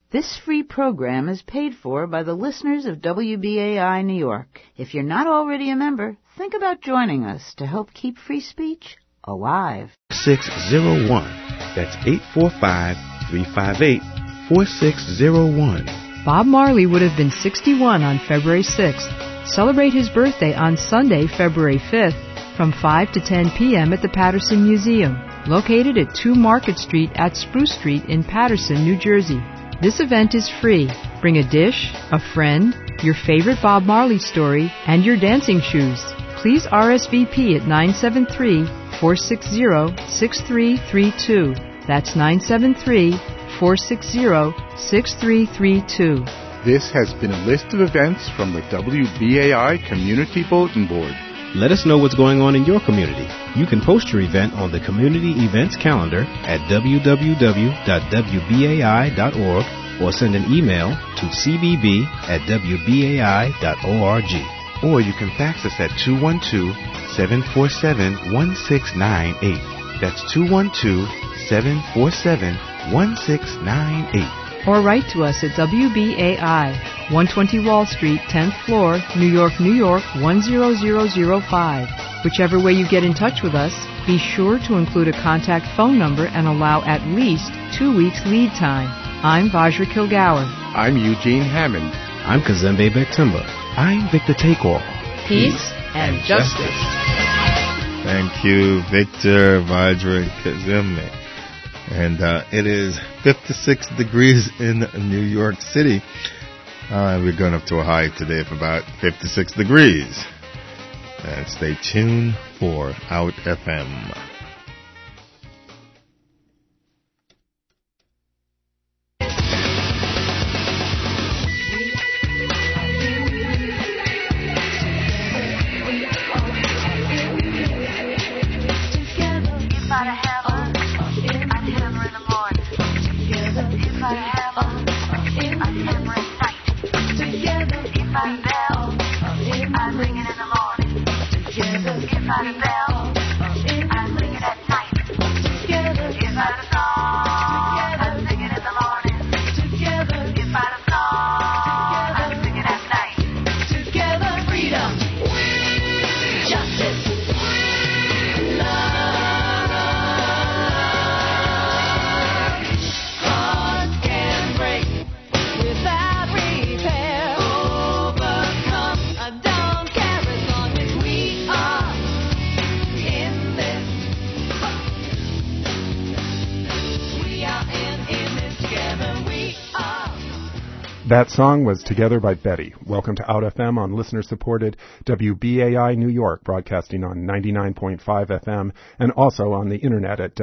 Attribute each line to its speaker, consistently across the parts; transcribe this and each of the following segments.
Speaker 1: This free program is paid for by the listeners of WBAI New York. If you're not already a member, think about joining us to help keep free speech alive.
Speaker 2: 601. That's 845-358-4601.
Speaker 3: Bob Marley would have been 61 on February 6th. Celebrate his birthday on Sunday, February 5th, from 5 to 10 p.m. at the Patterson Museum, located at 2 Market Street at Spruce Street in Patterson, New Jersey. This event is free. Bring a dish, a friend, your favorite Bob Marley story, and your dancing shoes. Please RSVP at 973-460-6332. That's 973-460-6332.
Speaker 4: This has been a list of events from the WBAI Community Bulletin Board.
Speaker 2: Let us know what's going on in your community. You can post your event on the Community Events Calendar at www.wbai.org or send an email to cbb@wbai.org.
Speaker 4: Or you can fax us at 212-747-1698. That's 212-747-1698.
Speaker 3: Or write to us at WBAI, 120 Wall Street, 10th floor, New York, New York, 10005. Whichever way you get in touch with us, be sure to include a contact phone number and allow at least 2 weeks lead time. I'm Vajra Kilgour.
Speaker 4: I'm Eugene Hammond.
Speaker 2: I'm Kazembe Bektimba. I'm Victor Takeoff.
Speaker 3: Peace and justice.
Speaker 5: Thank you, Victor, Vajra, and Kazembe. And it is 56 degrees in New York City. We're going up to a high today of about 56 degrees. And stay tuned for Out FM.
Speaker 6: That song was Together by Betty. Welcome to Out FM on listener-supported WBAI New York, broadcasting on 99.5 FM and also on the internet at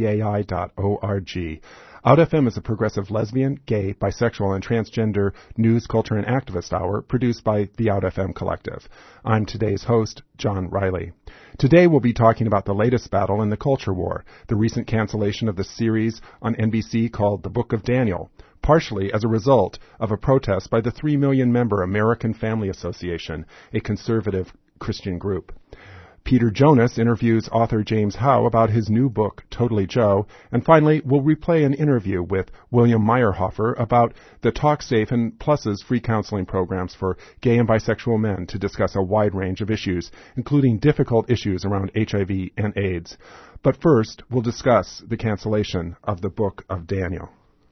Speaker 6: wbai.org. Out FM is a progressive lesbian, gay, bisexual, and transgender news, culture, and activist hour produced by the Out FM Collective. I'm today's host, John Riley. Today we'll be talking about the latest battle in the culture war, the recent cancellation of the series on NBC called The Book of Daniel, partially as a result of a protest by the 3 million-member American Family Association, a conservative Christian group. Peter Jonas interviews author James Howe about his new book, Totally Joe, and finally, we'll replay an interview with William Meyerhofer about the TalkSafe and Plus's free counseling programs for gay and bisexual men to discuss a wide range of issues, including difficult issues around HIV and AIDS. But first, we'll discuss the cancellation of the Book of Daniel.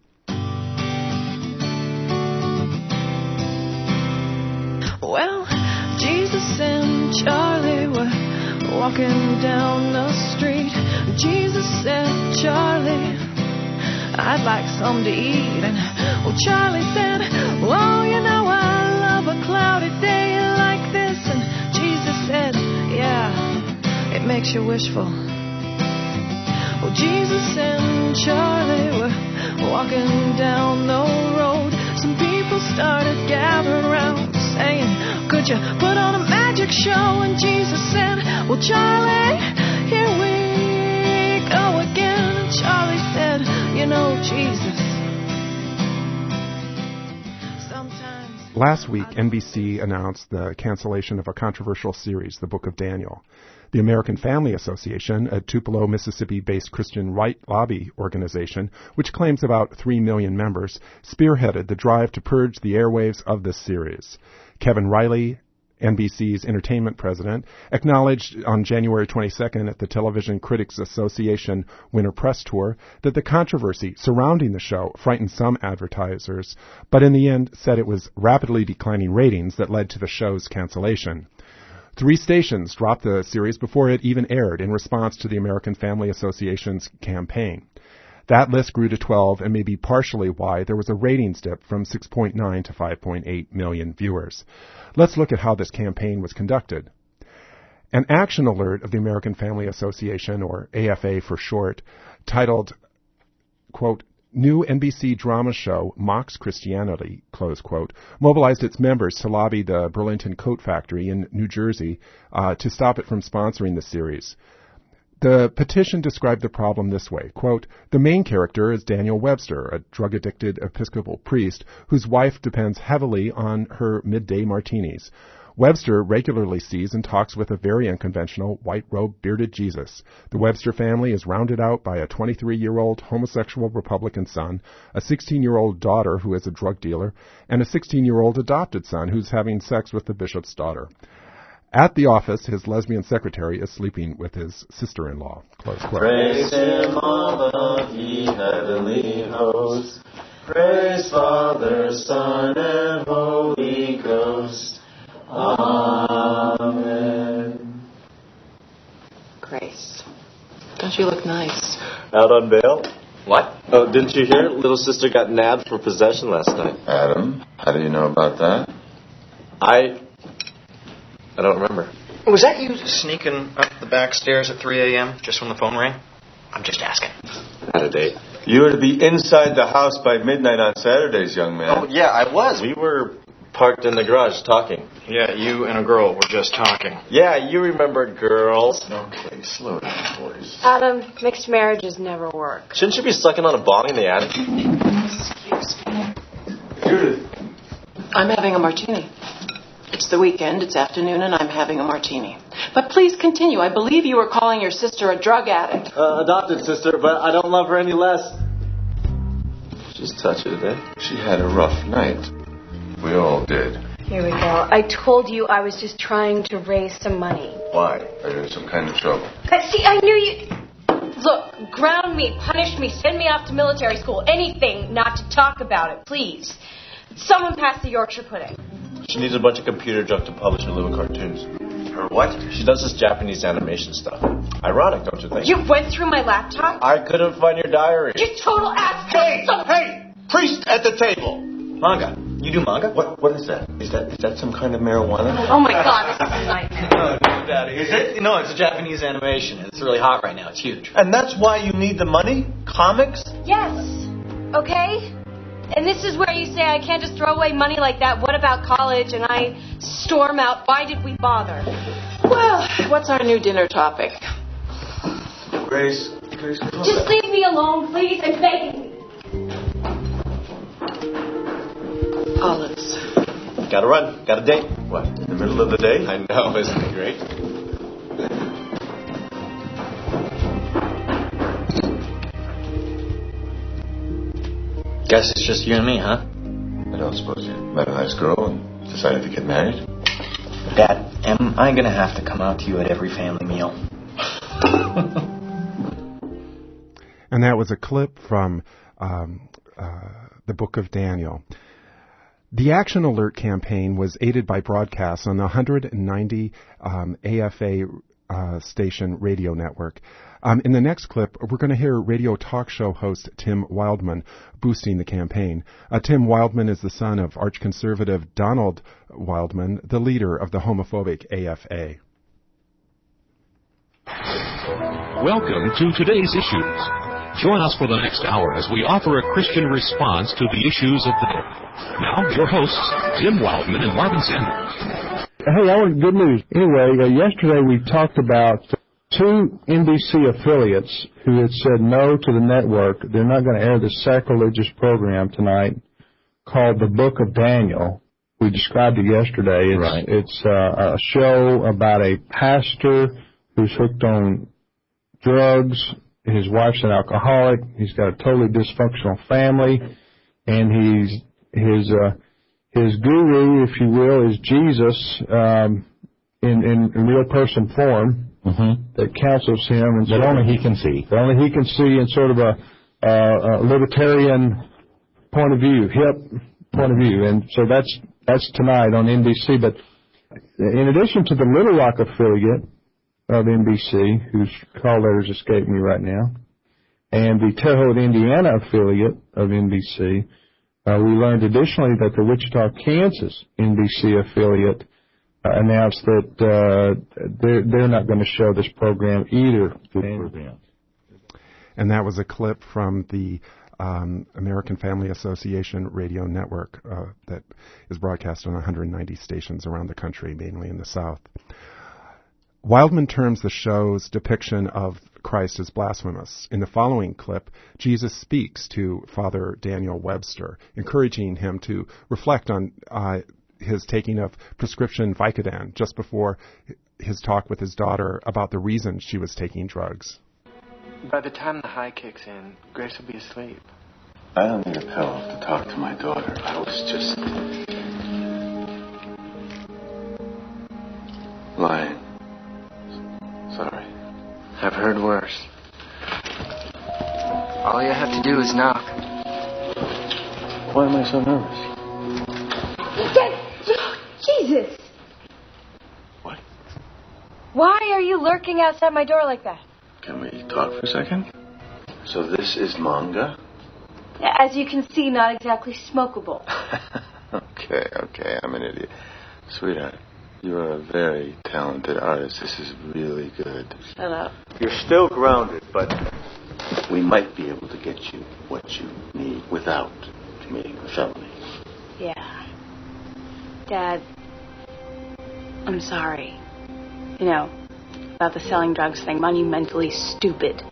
Speaker 7: Well, Jesus and Charlie were walking down the street. Jesus said, Charlie, I'd like something to eat. And well, Charlie said, well, you know, I love a cloudy day like this. And Jesus said, yeah, it makes you wishful. Well, Jesus and Charlie were walking down the road. Some people started gathering around saying, could you put on a magic show? And Jesus said, well, Charlie, here we go again. And Charlie said, you know, Jesus, sometimes
Speaker 6: Last week, NBC announced the cancellation of a controversial series, The Book of Daniel. The American Family Association, a Tupelo, Mississippi-based Christian right lobby organization, which claims about 3 million members, spearheaded the drive to purge the airwaves of this series. Kevin Riley, NBC's entertainment president, acknowledged on January 22nd at the Television Critics Association Winter Press Tour that the controversy surrounding the show frightened some advertisers, but in the end said it was rapidly declining ratings that led to the show's cancellation. 3 stations dropped the series before it even aired in response to the American Family Association's campaign. That list grew to 12 and may be partially why there was a ratings dip from 6.9 to 5.8 million viewers. Let's look at how this campaign was conducted. An action alert of the American Family Association, or AFA for short, titled, quote, "New NBC drama show mocks Christianity," close quote, mobilized its members to lobby the Burlington Coat Factory in New Jersey to stop it from sponsoring the series. The petition described the problem this way, quote, "The main character is Daniel Webster, a drug-addicted Episcopal priest whose wife depends heavily on her midday martinis. Webster regularly sees and talks with a very unconventional, white-robed, bearded Jesus. The Webster family is rounded out by a 23-year-old homosexual Republican son, a 16-year-old daughter who is a drug dealer, and a 16-year-old adopted son who's having sex with the bishop's daughter. At the office, his lesbian secretary is sleeping with his sister-in-law." Close quote.
Speaker 8: Praise him, all of ye heavenly hosts. Praise Father, Son, and Holy Ghost. Amen.
Speaker 9: Grace, don't you look nice?
Speaker 8: Out on bail?
Speaker 9: What?
Speaker 8: Oh, didn't you hear? Little sister got nabbed for possession last night.
Speaker 10: Adam, how do you know about that?
Speaker 8: I don't remember.
Speaker 9: Was that you sneaking up the back stairs at 3 a.m. just when the phone rang? I'm just asking.
Speaker 8: Had a date.
Speaker 10: You were to be inside the house by midnight on Saturdays, young man.
Speaker 9: Oh, yeah, I was.
Speaker 8: We were parked in the garage talking.
Speaker 9: Yeah, you and a girl were just talking.
Speaker 8: Yeah, you remember girls.
Speaker 10: Okay, slow down, boys.
Speaker 11: Adam, mixed marriages never work.
Speaker 8: Shouldn't you be sucking on a bong in the attic?
Speaker 11: Excuse me.
Speaker 10: Judith.
Speaker 9: I'm having a martini. It's the weekend, it's afternoon, and I'm having a martini. But please continue. I believe you were calling your sister a drug addict.
Speaker 8: Adopted sister, but I don't love her any less. She's touchy today.
Speaker 10: She had a rough night. We all did.
Speaker 11: Here we go. I told you I was just trying to raise some money.
Speaker 10: Why? Are you in some kind of trouble?
Speaker 11: See, I knew you... Look, ground me, punish me, send me off to military school. Anything not to talk about it, please. Someone pass the Yorkshire pudding.
Speaker 8: She needs a bunch of computer junk to publish her little cartoons.
Speaker 10: Her what?
Speaker 8: She does this Japanese animation stuff. Ironic, don't you think?
Speaker 11: You went through my laptop?
Speaker 8: I couldn't find your diary.
Speaker 11: You total ass.
Speaker 10: Hey! Priest at the table!
Speaker 9: Manga. You do manga?
Speaker 10: What is that? Is that some kind of marijuana?
Speaker 11: Oh my God, this is a nightmare.
Speaker 9: Daddy. Is it? No, it's a Japanese animation. It's really hot right now. It's huge.
Speaker 10: And that's why you need the money? Comics?
Speaker 11: Yes. Okay? And this is where you say I can't just throw away money like that. What about college? And I storm out. Why did we bother?
Speaker 9: Well, what's our new dinner topic?
Speaker 10: Grace,
Speaker 11: just leave me alone, please. I'm begging you.
Speaker 9: Olives.
Speaker 8: Gotta run. Got a date.
Speaker 10: What, in the middle of the day?
Speaker 8: I know, isn't it great?
Speaker 9: Guess it's just you and me, huh?
Speaker 10: I don't suppose you met a nice girl and decided to get married?
Speaker 9: Dad, am I going to have to come out to you at every family meal?
Speaker 6: And that was a clip from the Book of Daniel. The Action Alert campaign was aided by broadcasts on the 190 AFA station radio network. In the next clip, we're going to hear radio talk show host Tim Wildman boosting the campaign. Tim Wildman is the son of arch-conservative Donald Wildman, the leader of the homophobic AFA.
Speaker 12: Welcome to today's issues. Join us for the next hour as we offer a Christian response to the issues of the day. Now, your hosts, Tim Wildman and Marvin Sanders.
Speaker 13: Hey, good news. Anyway, yesterday we talked about 2 NBC affiliates who had said no to the network. They're not going to air the sacrilegious program tonight called The Book of Daniel, we described it yesterday. It's a show about a pastor who's hooked on drugs. His wife's an alcoholic. He's got a totally dysfunctional family, and his guru, if you will, is Jesus in real person form that counsels him, and
Speaker 14: that only he can see.
Speaker 13: That only he can see in sort of a libertarian point of view, hip point of view, and so that's tonight on NBC. But in addition to the Little Rock affiliate of NBC, whose call letters escape me right now, and the Terre Haute, Indiana affiliate of NBC, we learned additionally that the Wichita, Kansas NBC affiliate announced that they're not going to show this program either.
Speaker 6: And that was a clip from the American Family Association radio network that is broadcast on 190 stations around the country, mainly in the South. Wildman terms the show's depiction of Christ as blasphemous. In the following clip, Jesus speaks to Father Daniel Webster, encouraging him to reflect on his taking of prescription Vicodin just before his talk with his daughter about the reason she was taking drugs.
Speaker 15: By the time the high kicks in, Grace will be asleep.
Speaker 16: I don't need a pillow to talk to my daughter. I was just lying. Sorry.
Speaker 15: I've heard worse. All you have to do is knock.
Speaker 16: Why am I so nervous?
Speaker 11: Jesus!
Speaker 16: What?
Speaker 11: Why are you lurking outside my door like that?
Speaker 16: Can we talk for a second? So this is manga?
Speaker 11: As you can see, not exactly smokable.
Speaker 16: Okay, I'm an idiot. Sweetheart, you are a very talented artist. This is really good.
Speaker 11: Shut up.
Speaker 16: You're still grounded, but we might be able to get you what you need without committing a felony.
Speaker 11: Yeah. Dad, I'm sorry. You know, about the selling drugs thing. Monumentally stupid.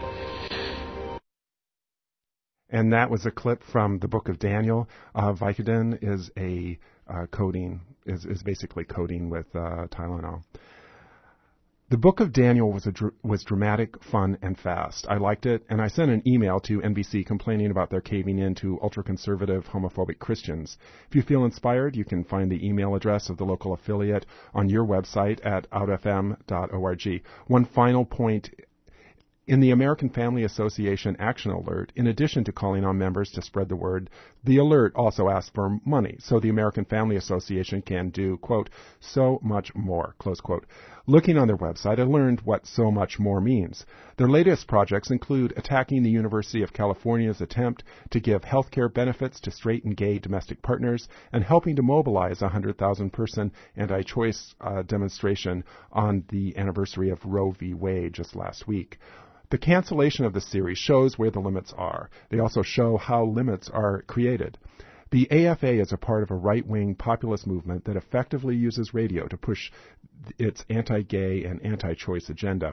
Speaker 6: And that was a clip from the Book of Daniel. Vicodin is a codeine, is basically codeine with Tylenol. The Book of Daniel was dramatic, fun, and fast. I liked it, and I sent an email to NBC complaining about their caving in to ultra-conservative, homophobic Christians. If you feel inspired, you can find the email address of the local affiliate on your website at outfm.org. One final point. In the American Family Association Action Alert, in addition to calling on members to spread the word, the alert also asks for money, so the American Family Association can do, quote, so much more, close quote. Looking on their website, I learned what so much more means. Their latest projects include attacking the University of California's attempt to give health care benefits to straight and gay domestic partners and helping to mobilize a 100,000-person anti-choice demonstration on the anniversary of Roe v. Wade just last week. The cancellation of the series shows where the limits are. They also show how limits are created. The AFA is a part of a right-wing populist movement that effectively uses radio to push its anti-gay and anti-choice agenda.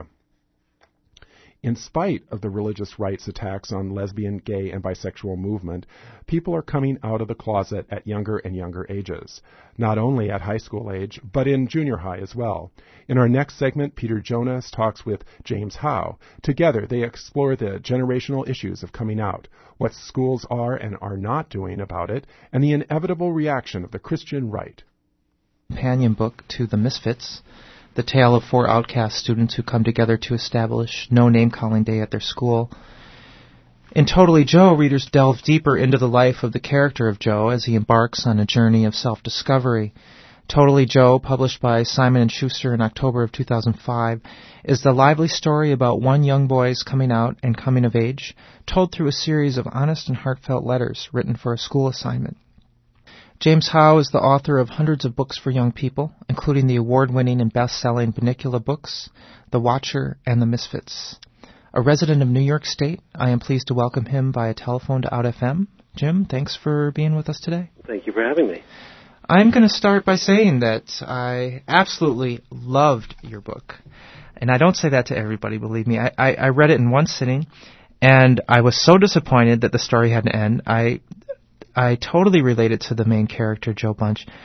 Speaker 6: In spite of the religious right's attacks on lesbian, gay, and bisexual movement, people are coming out of the closet at younger and younger ages, not only at high school age, but in junior high as well. In our next segment, Peter Jonas talks with James Howe. Together, they explore the generational issues of coming out, what schools are and are not doing about it, and the inevitable reaction of the Christian right.
Speaker 17: Companion book to The Misfits, the tale of 4 outcast students who come together to establish no name-calling day at their school. In Totally Joe, readers delve deeper into the life of the character of Joe as he embarks on a journey of self-discovery. Totally Joe, published by Simon & Schuster in October of 2005, is the lively story about one young boy's coming out and coming of age, told through a series of honest and heartfelt letters written for a school assignment. James Howe is the author of hundreds of books for young people, including the award-winning and best-selling Bunnicula books, The Watcher, and The Misfits. A resident of New York State, I am pleased to welcome him via telephone to Out FM. Jim, thanks for being with us today.
Speaker 18: Thank you for having me.
Speaker 17: I'm going to start by saying that I absolutely loved your book. And I don't say that to everybody, believe me. I read it in one sitting, and I was so disappointed that the story had an end. I totally related to the main character, Joe Bunch.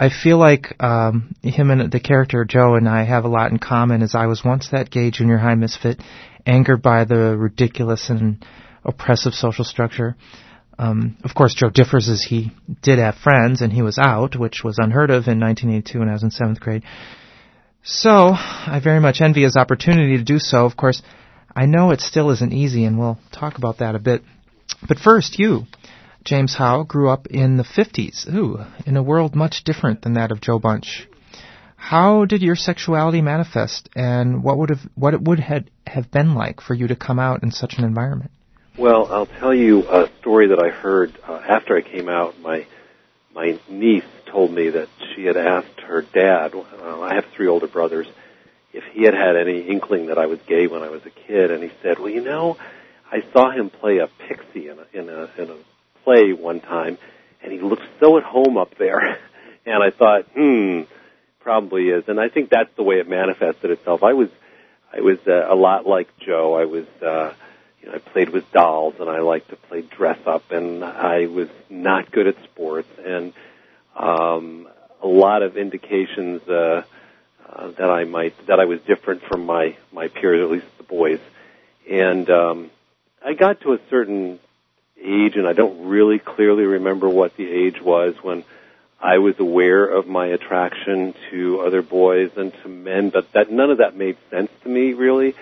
Speaker 17: I feel like him and the character Joe and I have a lot in common, as I was once that gay junior high misfit, angered by the ridiculous and oppressive social structure. Of course, Joe differs as he did have friends, and he was out, which was unheard of in 1982 when I was in 7th grade. So, I very much envy his opportunity to do so. Of course, I know it still isn't easy, and we'll talk about that a bit. But first, you, James Howe, grew up in the 50s, in a world much different than that of Joe Bunch. How did your sexuality manifest, and what it would have been like for you to come out in such an environment?
Speaker 14: Well, I'll tell you a story that I heard after I came out. My niece told me that she had asked her dad, I have 3 older brothers, if he had had any inkling that I was gay when I was a kid, and he said, well, you know, I saw him play a pixie in a play one time, and he looked so at home up there, and I thought, probably is, and I think that's the way it manifested itself. I was a lot like Joe. I was, I played with dolls, and I liked to play dress up, and I was not good at sports, and a lot of indications that I was different from my peers, at least the boys, and I got to a certain age, and I don't really clearly remember what the age was when I was aware of my attraction to other boys and to men, but none of that made sense to me, really.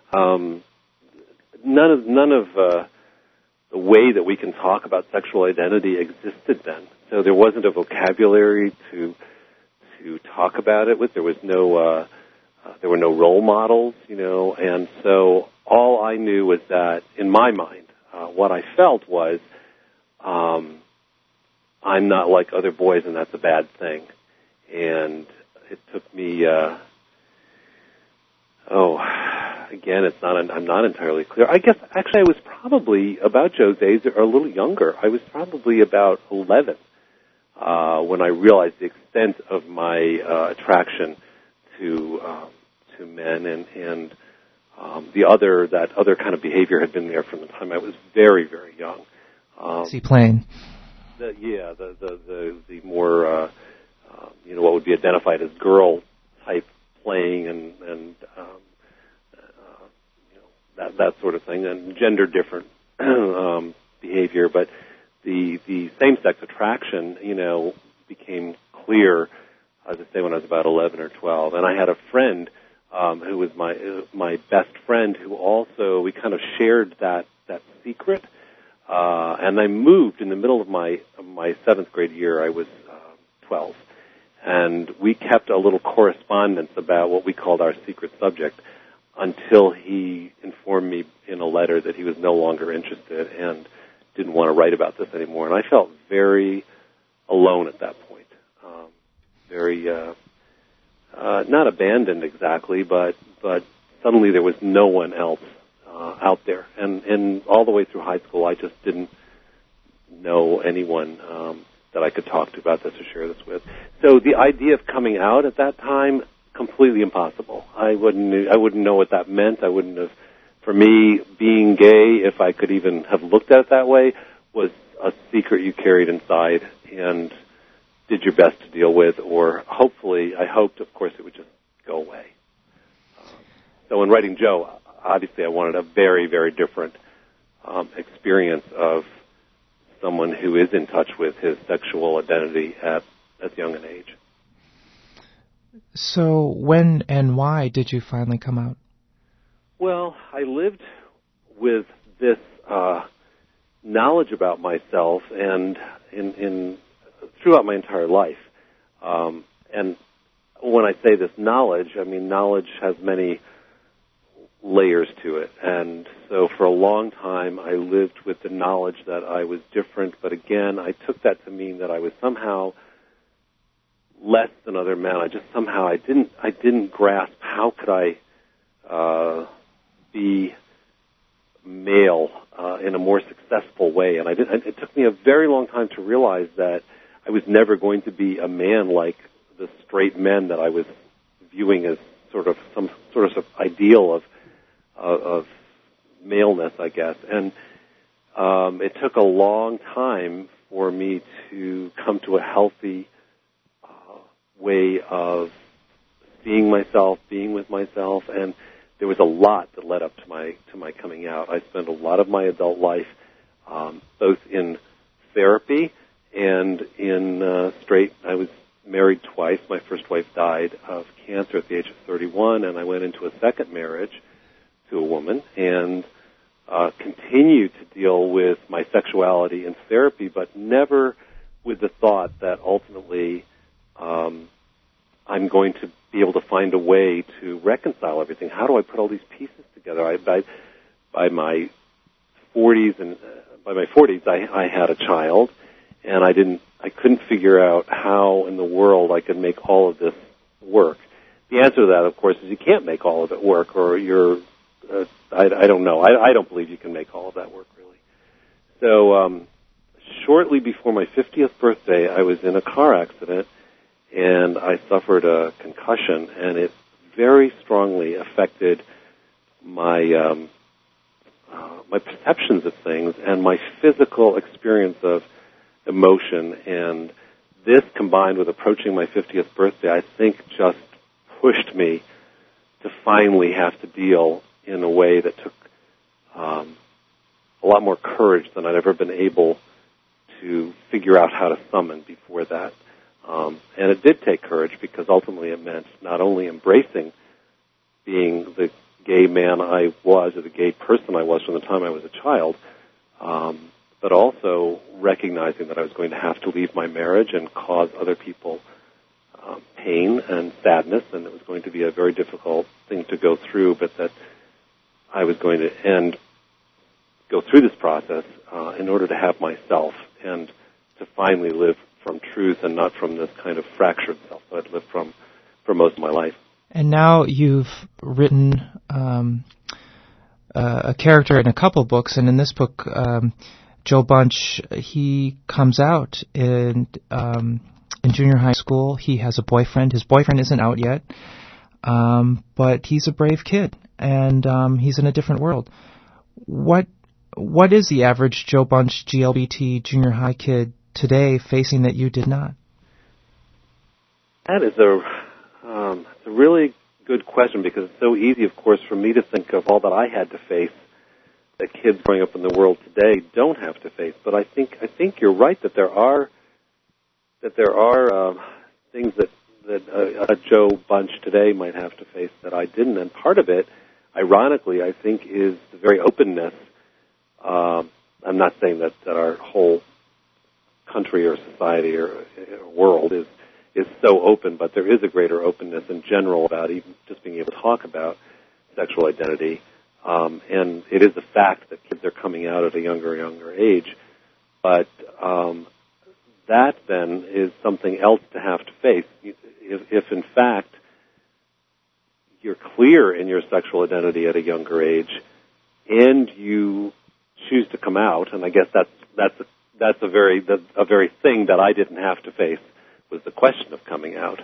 Speaker 14: None of the way that we can talk about sexual identity existed then. So there wasn't a vocabulary to talk about it with. There was no there were no role models, and so all I knew was that in my mind, what I felt was I'm not like other boys, and that's a bad thing. And it took me again, I'm not entirely clear. I guess, actually, I was probably about Joe's age or a little younger. I was probably about 11 when I realized the extent of my attraction to men, and that other kind of behavior had been there from the time I was very, very young.
Speaker 17: Seaplane.
Speaker 14: The more what would be identified as girl type playing and that sort of thing, and gender different behavior, but the same-sex attraction, became clear, as I say, when I was about 11 or 12. And I had a friend who was my best friend, who also, we kind of shared that secret. And I moved in the middle of my 7th grade year. I was 12. And we kept a little correspondence about what we called our secret subject until he informed me in a letter that he was no longer interested and didn't want to write about this anymore. And I felt very alone at that point. Very, not abandoned exactly, but suddenly there was no one else out there. And all the way through high school, I just didn't know anyone that I could talk to about this or share this with. So the idea of coming out at that time, completely impossible. I wouldn't know what that meant. I wouldn't have. For me, being gay, if I could even have looked at it that way, was a secret you carried inside and did your best to deal with, or hopefully, I hoped, of course, it would just go away. So in writing Joe, obviously I wanted a very, very different experience of someone who is in touch with his sexual identity at as young an age.
Speaker 17: So when and why did you finally come out?
Speaker 14: Well, I lived with this knowledge about myself and in throughout my entire life. And when I say this knowledge, I mean knowledge has many layers to it. And so for a long time, I lived with the knowledge that I was different. But again, I took that to mean that I was somehow less than other men. I just somehow I didn't grasp how could I be male in a more successful way. And it took me a very long time to realize that I was never going to be a man like the straight men that I was viewing as sort of some sort of ideal of maleness, I guess. And it took a long time for me to come to a healthy way of seeing myself, being with myself, and there was a lot that led up to my coming out. I spent a lot of my adult life both in therapy and in straight. I was married twice. My first wife died of cancer at the age of 31, and I went into a second marriage to a woman and continued to deal with my sexuality in therapy, but never with the thought that ultimately I'm going to be able to find a way to reconcile everything. How do I put all these pieces together? By my 40s, I had a child, and I couldn't figure out how in the world I could make all of this work. The answer to that, of course, is you can't make all of it work, or you're, I don't know. I don't believe you can make all of that work, really. So shortly before my 50th birthday, I was in a car accident, and I suffered a concussion, and it very strongly affected my my perceptions of things and my physical experience of emotion. And this, combined with approaching my 50th birthday, I think just pushed me to finally have to deal in a way that took a lot more courage than I'd ever been able to figure out how to summon before that. And it did take courage, because ultimately it meant not only embracing being the gay man I was, or the gay person I was from the time I was a child, but also recognizing that I was going to have to leave my marriage and cause other people pain and sadness, and it was going to be a very difficult thing to go through, but that I was going to go through this process in order to have myself and to finally live from truth and not from this kind of fractured self that I'd lived from for most of my life.
Speaker 17: And now you've written a character in a couple books, and in this book, Joe Bunch, he comes out in junior high school. He has a boyfriend. His boyfriend isn't out yet, but he's a brave kid, and he's in a different world. What is the average Joe Bunch GLBT junior high kid today facing that you did not?
Speaker 14: That is a really good question, because it's so easy, of course, for me to think of all that I had to face that kids growing up in the world today don't have to face. But I think you're right that there are things that a Joe Bunch today might have to face that I didn't. And part of it, ironically, I think, is the very openness. I'm not saying that our whole country or society or world is so open, but there is a greater openness in general about even just being able to talk about sexual identity. And it is a fact that kids are coming out at a younger age. But that then is something else to have to face. If in fact you're clear in your sexual identity at a younger age and you choose to come out, and I guess that's a very thing that I didn't have to face, was the question of coming out.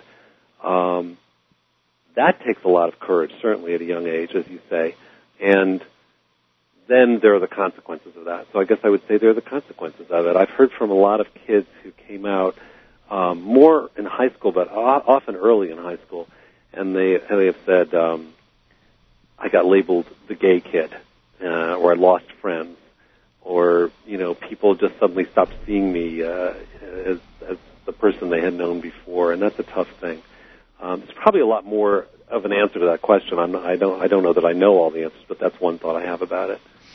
Speaker 14: That takes a lot of courage, certainly at a young age, as you say, and then there are the consequences of that. So I guess I would say there are the consequences of it. I've heard from a lot of kids who came out more in high school, but often early in high school, and they have said, I got labeled the gay kid, or I lost friends, or, people just suddenly stopped seeing me as the person they had known before, and that's a tough thing. There's probably a lot more of an answer to that question. I don't know that I know all the answers, but that's one thought I have about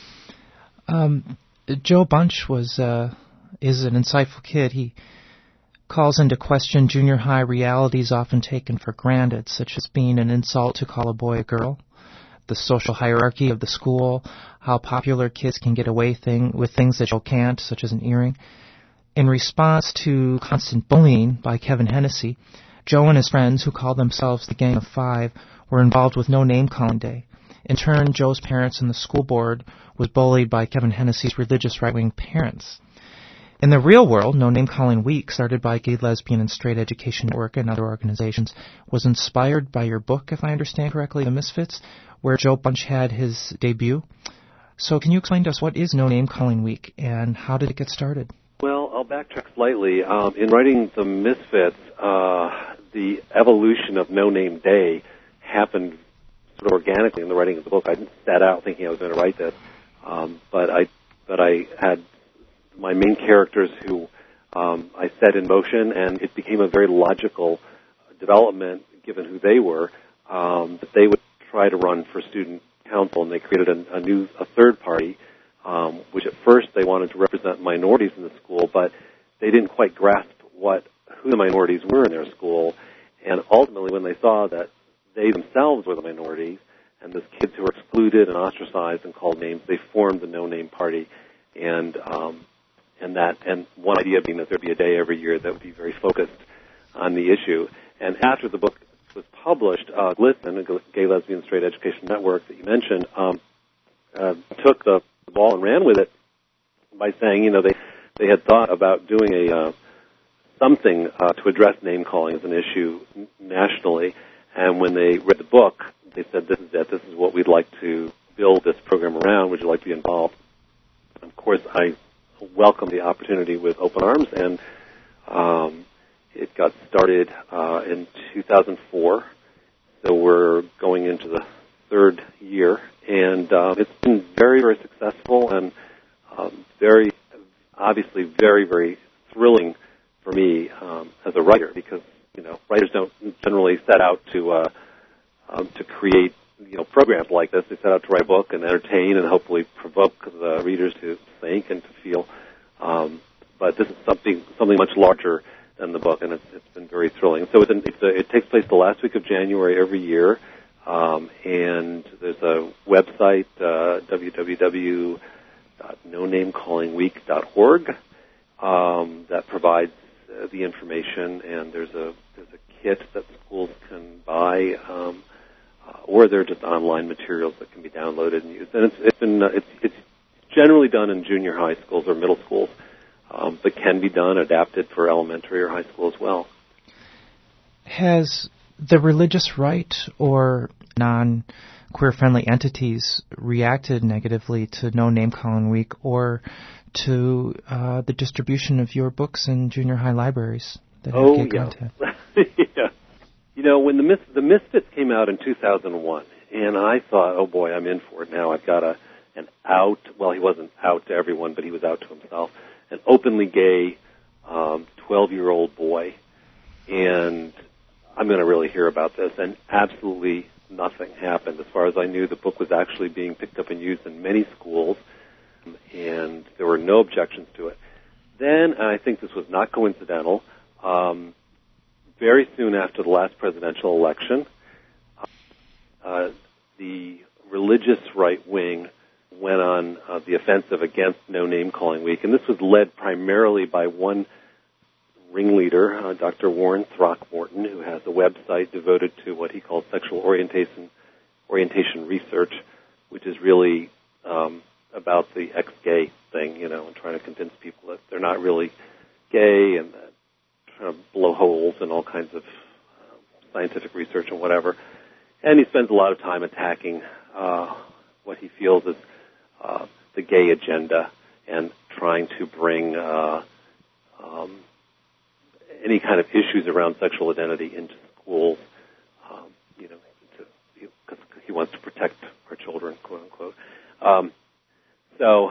Speaker 14: it.
Speaker 17: Joe Bunch is an insightful kid. He calls into question junior high realities often taken for granted, such as being an insult to call a boy a girl, the social hierarchy of the school, how popular kids can get away with things that Joe can't, such as an earring. In response to constant bullying by Kevin Hennessy, Joe and his friends, who called themselves the Gang of Five, were involved with No Name Calling Day. In turn, Joe's parents and the school board was bullied by Kevin Hennessy's religious right-wing parents. In the real world, No Name Calling Week, started by Gay, Lesbian, and Straight Education Network and other organizations, was inspired by your book, if I understand correctly, The Misfits, where Joe Bunch had his debut. So can you explain to us what is No Name Calling Week and how did it get started?
Speaker 14: Well, I'll backtrack slightly. In writing The Misfits, the evolution of No Name Day happened sort of organically in the writing of the book. I didn't set out thinking I was going to write this, but I had my main characters who I set in motion, and it became a very logical development, given who they were, that they would try to run for student council, and they created a third party, which at first they wanted to represent minorities in the school, but they didn't quite grasp who the minorities were in their school, and ultimately when they saw that they themselves were the minorities, and those kids who were excluded and ostracized and called names, they formed the No Name Party, and one idea being that there'd be a day every year that would be very focused on the issue. And after the book was published, GLSEN, a Gay, Lesbian, Straight Education Network that you mentioned, took the ball and ran with it by saying, they had thought about doing something to address name calling as an issue nationally. And when they read the book, they said, "This is it. This is what we'd like to build this program around. Would you like to be involved?" Of course, I welcomed the opportunity with open arms, and it got started in 2004. So we're going into the third year, and it's been very, very successful and very, obviously, very, very thrilling for me as a writer, because writers don't generally set out to create programs like this. They set out to write a book and entertain and hopefully provoke the readers to think and to feel. But this is something much larger than the book, and it's been very thrilling. So it takes place the last week of January every year, and there's a website, www.nonamecallingweek.org, that provides the information, and there's a kit that schools can buy, or there are just online materials that can be downloaded and used. And it's generally done in junior high schools or middle schools, but can be adapted for elementary or high school as well.
Speaker 17: Has the religious right or non-queer friendly entities reacted negatively to No Name Calling Week or to the distribution of your books in junior high libraries that have gay content?
Speaker 14: Yeah. When the Misfits came out in 2001, and I thought, oh boy, I'm in for it now. I've got an out, well, he wasn't out to everyone, but he was out to himself, an openly gay 12-year-old boy, and I'm going to really hear about this. And absolutely nothing happened. As far as I knew, the book was actually being picked up and used in many schools, and there were no objections to it. Then, and I think this was not coincidental, very soon after the last presidential election, the religious right wing went on the offensive against No Name Calling Week, and this was led primarily by one ringleader, Dr. Warren Throckmorton, who has a website devoted to what he calls sexual orientation research, which is really about the ex-gay thing, and trying to convince people that they're not really gay and that trying to blow holes in all kinds of scientific research and whatever. And he spends a lot of time attacking what he feels is the gay agenda and trying to bring any kind of issues around sexual identity into schools, because he wants to protect our children, quote unquote. So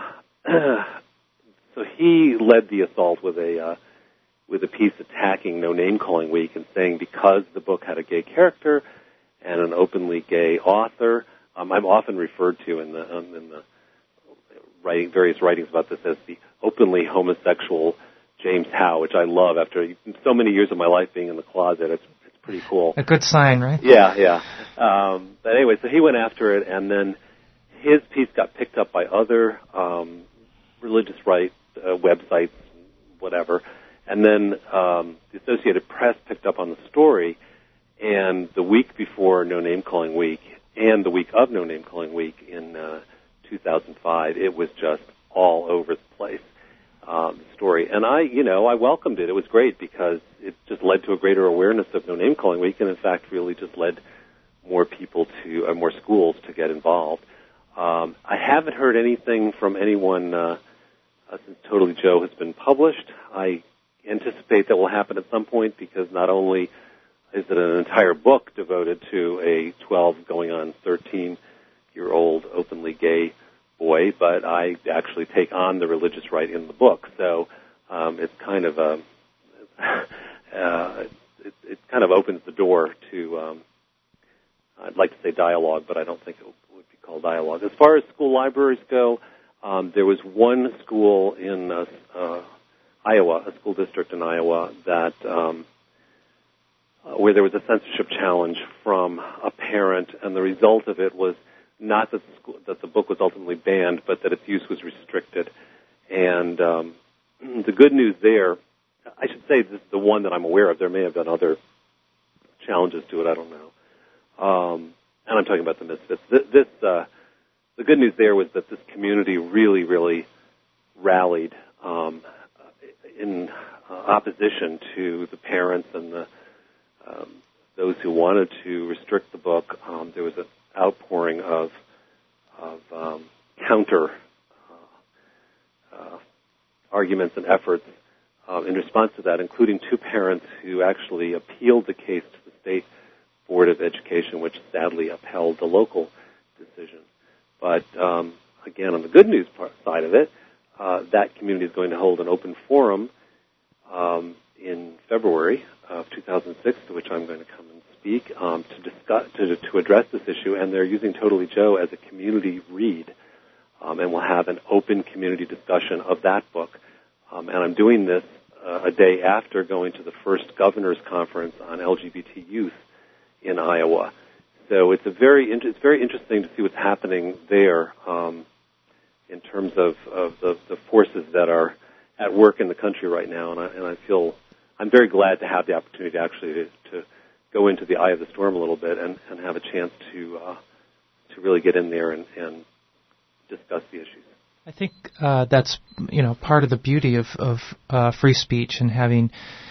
Speaker 14: he led the assault with a piece attacking No Name Calling Week and saying because the book had a gay character and an openly gay author, I'm often referred to in the various writings about this as the openly homosexual James Howe, which I love. After so many years of my life being in the closet, it's pretty cool.
Speaker 17: A good sign, right?
Speaker 14: Yeah. But anyway, so he went after it, and then his piece got picked up by other religious right websites, whatever, and then the Associated Press picked up on the story, and the week before No Name Calling Week and the week of No Name Calling Week in 2005, it was just all over the place, the story. And I welcomed it. It was great because it just led to a greater awareness of No Name Calling Week, and in fact really just led more people more schools to get involved. I haven't heard anything from anyone since Totally Joe has been published. I anticipate that will happen at some point because not only is it an entire book devoted to a 12 going on 13-year-old openly gay boy, but I actually take on the religious right in the book. So it's kind of a it kind of opens the door to I'd like to say dialogue, but I don't think it would be called dialogue. As far as school libraries go, there was one school in Iowa, a school district in Iowa, that where there was a censorship challenge from a parent, and the result of it was not that the book was ultimately banned, but that its use was restricted. And the good news there, I should say this is the one that I'm aware of. There may have been other challenges to it. I don't know. And I'm talking about the Misfits. The good news there was that this community really, really rallied in opposition to the parents and those who wanted to restrict the book. There was an outpouring of counter arguments and efforts in response to that, including two parents who actually appealed the case to the State Board of Education, which sadly upheld the local decision. But again, on the good news side of it, that community is going to hold an open forum in February of 2006, to which I'm going to come and speak to address this issue, and they're using Totally Joe as a community read, and we'll have an open community discussion of that book. And I'm doing this a day after going to the first governor's conference on LGBT youth in Iowa. So it's very interesting to see what's happening there in terms of the forces that are at work in the country right now, and I feel I'm very glad to have the opportunity actually to go into the eye of the storm a little bit and have a chance to really get in there and discuss the issues.
Speaker 17: I think that's part of the beauty of free speech and having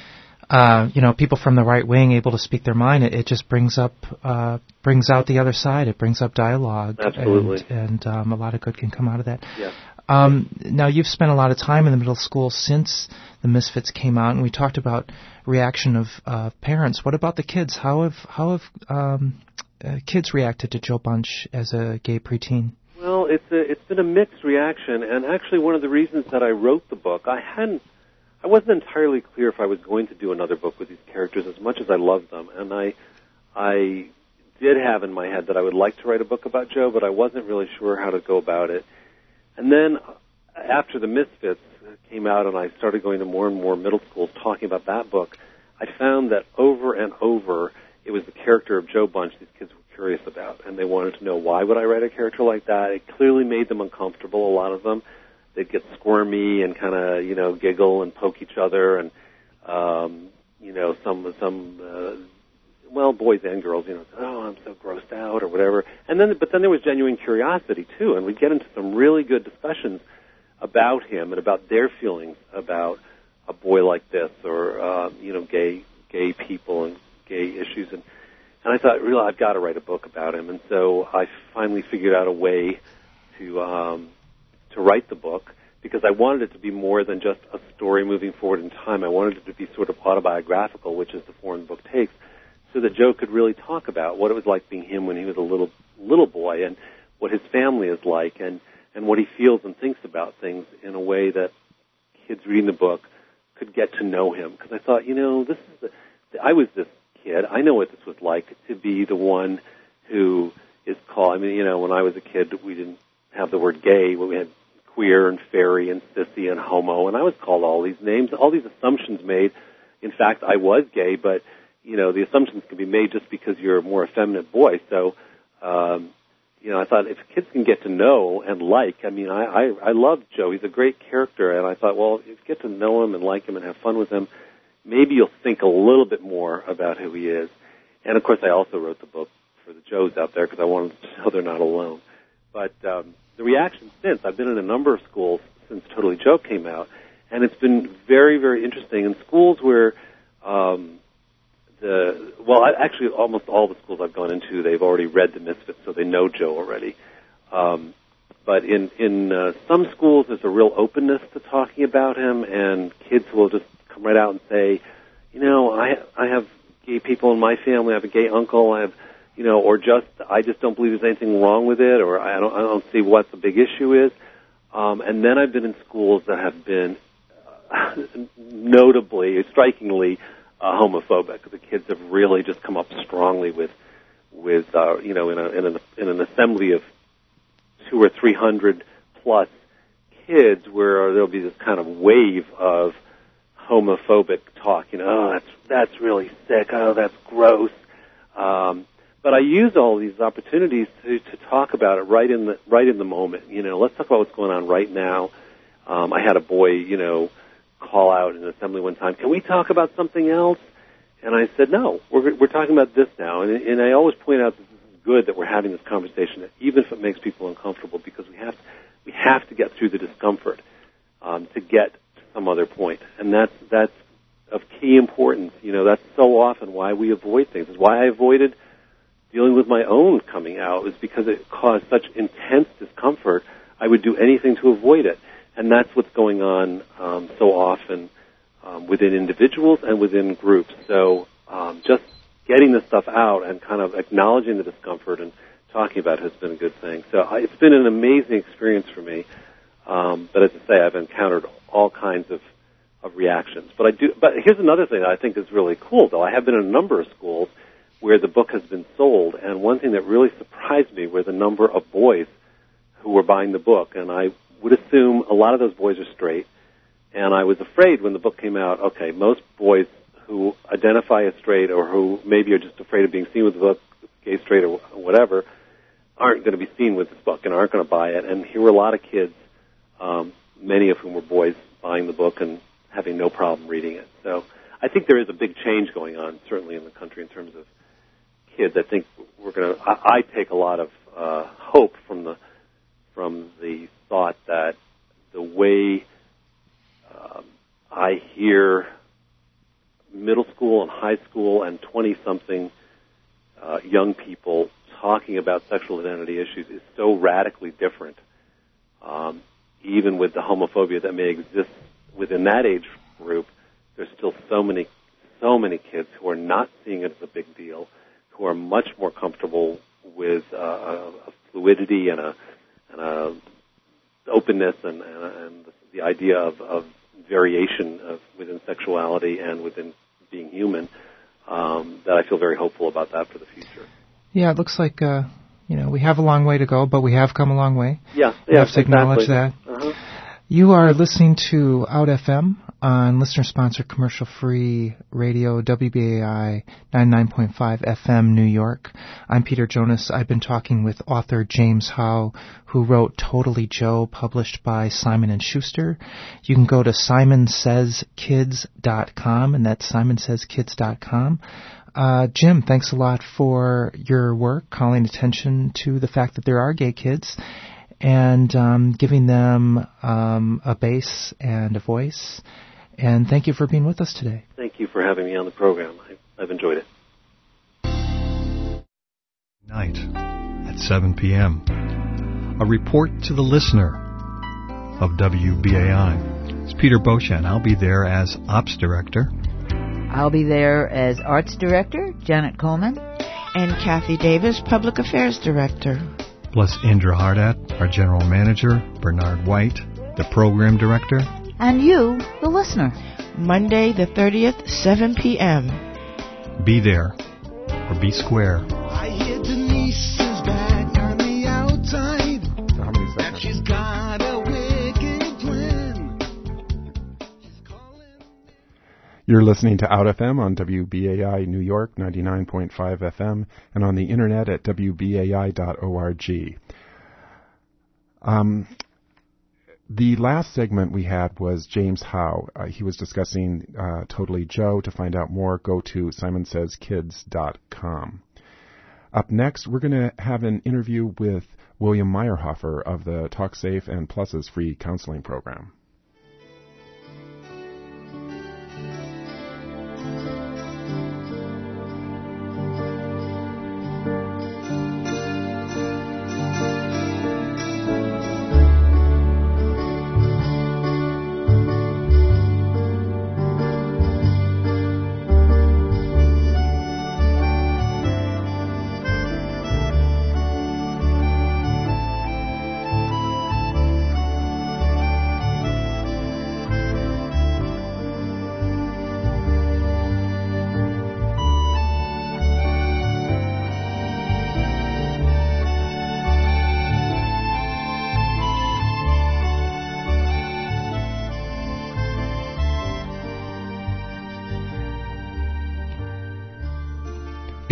Speaker 17: people from the right wing able to speak their mind. It just brings out the other side. It brings up dialogue.
Speaker 14: Absolutely.
Speaker 17: And a lot of good can come out of that.
Speaker 14: Yeah.
Speaker 17: Now, you've spent a lot of time in the middle school since the Misfits came out, and we talked about reaction of parents. What about the kids? How have kids reacted to Joe Bunch as a gay preteen?
Speaker 14: Well, it's been a mixed reaction, and actually one of the reasons that I wrote the book, I wasn't entirely clear if I was going to do another book with these characters as much as I loved them, and I did have in my head that I would like to write a book about Joe, but I wasn't really sure how to go about it. And then after the Misfits came out and I started going to more and more middle schools talking about that book, I found that over and over it was the character of Joe Bunch these kids were curious about, and they wanted to know, why would I write a character like that? It clearly made them uncomfortable, a lot of them. They'd get squirmy and kind of, giggle and poke each other, and, boys and girls, oh, I'm so grossed out or whatever. But then there was genuine curiosity too, and we'd get into some really good discussions about him and about their feelings about a boy like this, or, gay people and gay issues. And I thought, really, I've got to write a book about him. And so I finally figured out a way to write the book, because I wanted it to be more than just a story moving forward in time. I wanted it to be sort of autobiographical, which is the form the book takes, so that Joe could really talk about what it was like being him when he was a little boy, and what his family is like, and what he feels and thinks about things in a way that kids reading the book could get to know him. Because I thought, I was this kid. I know what this was like to be the one who is called. When I was a kid, we didn't have the word gay, but we had queer and fairy and sissy and homo, and I was called all these names, all these assumptions made. In fact, I was gay, but the assumptions can be made just because you're a more effeminate boy. So, I thought if kids can get to know and like, I loved Joe. He's a great character, and I thought, well, if you get to know him and like him and have fun with him, maybe you'll think a little bit more about who he is. And of course, I also wrote the book for the Joes out there because I wanted to know they're not alone. But the reaction since, I've been in a number of schools since Totally Joe came out, and it's been very, very interesting. In schools where actually almost all the schools I've gone into, they've already read The Misfits, so they know Joe already. But in some schools, there's a real openness to talking about him, and kids will just come right out and say, I have gay people in my family. I have a gay uncle. I have, or I just don't believe there's anything wrong with it, or I don't see what the big issue is. And then I've been in schools that have been notably, strikingly homophobic. The kids have really just come up strongly with in an assembly of 200 or 300 plus kids, where there'll be this kind of wave of homophobic talk. Oh, that's really sick. Oh, that's gross. But I use all these opportunities to talk about it right in the moment. Let's talk about what's going on right now. I had a boy, call out in an assembly one time, can we talk about something else? And I said, no, we're talking about this now. And I always point out that this is good that we're having this conversation, even if it makes people uncomfortable, because we have to get through the discomfort to get to some other point. And that's of key importance. That's so often why we avoid things. It's why I avoided dealing with my own coming out, was because it caused such intense discomfort. I would do anything to avoid it. And that's what's going on so often within individuals and within groups. So just getting this stuff out and kind of acknowledging the discomfort and talking about it has been a good thing. So it's been an amazing experience for me. But as I say, I've encountered all kinds of reactions. But here's another thing that I think is really cool, though. I have been in a number of schools where the book has been sold, and one thing that really surprised me were the number of boys who were buying the book. And I would assume a lot of those boys are straight. And I was afraid when the book came out, okay, most boys who identify as straight or who maybe are just afraid of being seen with the book, gay, straight, or whatever, aren't going to be seen with this book and aren't going to buy it. And here were a lot of kids, many of whom were boys, buying the book and having no problem reading it. So I think there is a big change going on, certainly in the country, in terms of kids. I think I take a lot of hope from the thought that the way I hear middle school and high school and 20-something young people talking about sexual identity issues is so radically different, even with the homophobia that may exist within that age group. There's still so many kids who are not seeing it as a big deal, who are much more comfortable with a fluidity and a openness and the idea of variation within sexuality and within being human, that I feel very hopeful about that for the future.
Speaker 17: Yeah, it looks like we have a long way to go, but we have come a long way.
Speaker 14: Yeah,
Speaker 17: we have to acknowledge
Speaker 14: exactly.
Speaker 17: that.
Speaker 14: Uh-huh.
Speaker 17: You are listening to Out FM on listener-sponsored commercial-free radio, WBAI 99.5 FM, New York. I'm Peter Jonas. I've been talking with author James Howe, who wrote Totally Joe, published by Simon & Schuster. You can go to simonsays.kids.com, and that's simonsays.kids.com. Jim, thanks a lot for your work, calling attention to the fact that there are gay kids and giving them a base and a voice. And thank you for being with us today.
Speaker 14: Thank you for having me on the program. I've enjoyed it.
Speaker 18: Night at 7 p.m. A report to the listener of WBAI. It's Peter Beauchamp. I'll be there as Ops Director.
Speaker 1: I'll be there as Arts Director, Janet Coleman.
Speaker 19: And Kathy Davis, Public Affairs Director.
Speaker 18: Plus Indra Hardat, our General Manager, Bernard White, the Program Director.
Speaker 1: And you, the listener.
Speaker 19: Monday the 30th, 7 p.m.
Speaker 18: Be there, or be square.
Speaker 20: I hear Denise is back on the outside. And she's got a wicked plan.
Speaker 6: You're listening to Out FM on WBAI New York 99.5 FM and on the internet at WBAI.org. The last segment we had was James Howe. He was discussing Totally Joe. To find out more, go to simonsays.kids.com. Up next, we're going to have an interview with William Meyerhofer of the TalkSafe and Pluses free counseling program.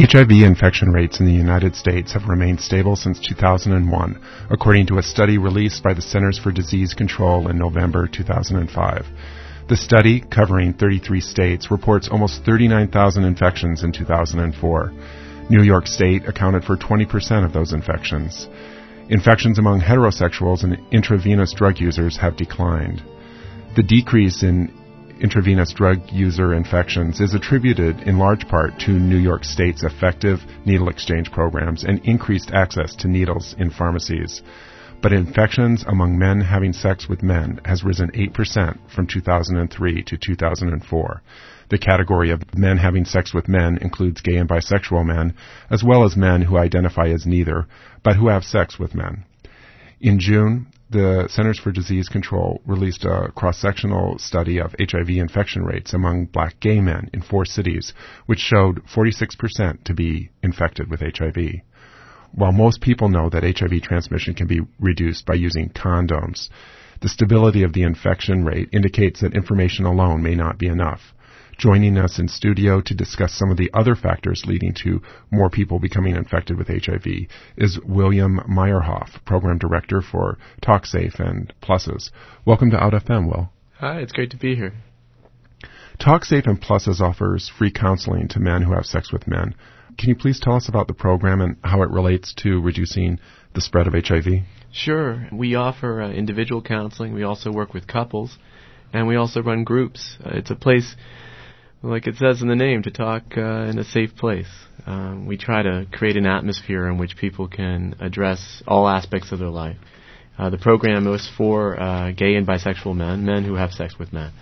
Speaker 6: HIV infection rates in the United States have remained stable since 2001, according to a study released by the Centers for Disease Control in November 2005. The study, covering 33 states, reports almost 39,000 infections in 2004. New York State accounted for 20% of those infections. Infections among heterosexuals and intravenous drug users have declined. The decrease in intravenous drug user infections is attributed in large part to New York State's effective needle exchange programs and increased access to needles in pharmacies. But infections among men having sex with men has risen 8% from 2003 to 2004. The category of men having sex with men includes gay and bisexual men, as well as men who identify as neither, but who have sex with men. In June, the Centers for Disease Control released a cross-sectional study of HIV infection rates among black gay men in 4 cities, which showed 46% to be infected with HIV. While most people know that HIV transmission can be reduced by using condoms, the stability of the infection rate indicates that information alone may not be enough. Joining us in studio to discuss some of the other factors leading to more people becoming infected with HIV is William Meyerhoff, Program Director for TalkSafe and Pluses. Welcome to Out FM, Will.
Speaker 21: Hi, it's great to be here.
Speaker 6: TalkSafe and Pluses offers free counseling to men who have sex with men. Can you please tell us about the program and how it relates to reducing the spread of HIV?
Speaker 21: Sure. We offer individual counseling. We also work with couples, and we also run groups. It's a place, like it says in the name, to talk in a safe place. We try to create an atmosphere in which people can address all aspects of their life. The program is for gay and bisexual men who have sex with men.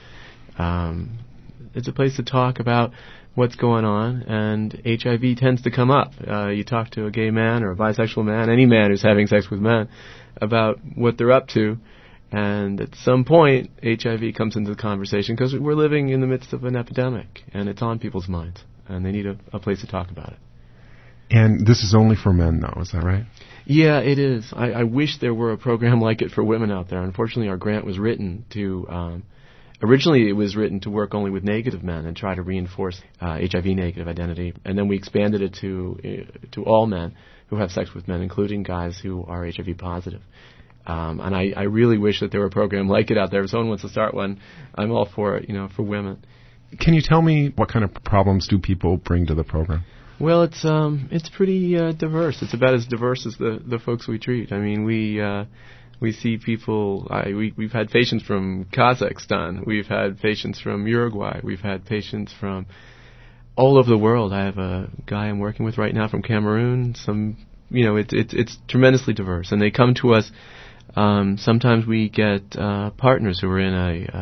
Speaker 21: It's a place to talk about what's going on, and HIV tends to come up. You talk to a gay man or a bisexual man, any man who's having sex with men, about what they're up to, and at some point, HIV comes into the conversation because we're living in the midst of an epidemic, and it's on people's minds, and they need a place to talk about it.
Speaker 6: And this is only for men, though, is that right?
Speaker 21: Yeah, it is. I wish there were a program like it for women out there. Unfortunately, our grant was written to... Originally, it was written to work only with negative men and try to reinforce HIV-negative identity, and then we expanded it to all men who have sex with men, including guys who are HIV positive. And I really wish that there were a program like it out there. If someone wants to start one, I'm all for it, for women.
Speaker 6: Can you tell me what kind of problems do people bring to the program?
Speaker 21: Well, it's pretty diverse. It's about as diverse as the folks we treat. I mean, we see people, we've had patients from Kazakhstan, we've had patients from Uruguay, we've had patients from all over the world. I have a guy I'm working with right now from Cameroon. It's tremendously diverse, and they come to us. Sometimes we get partners who are in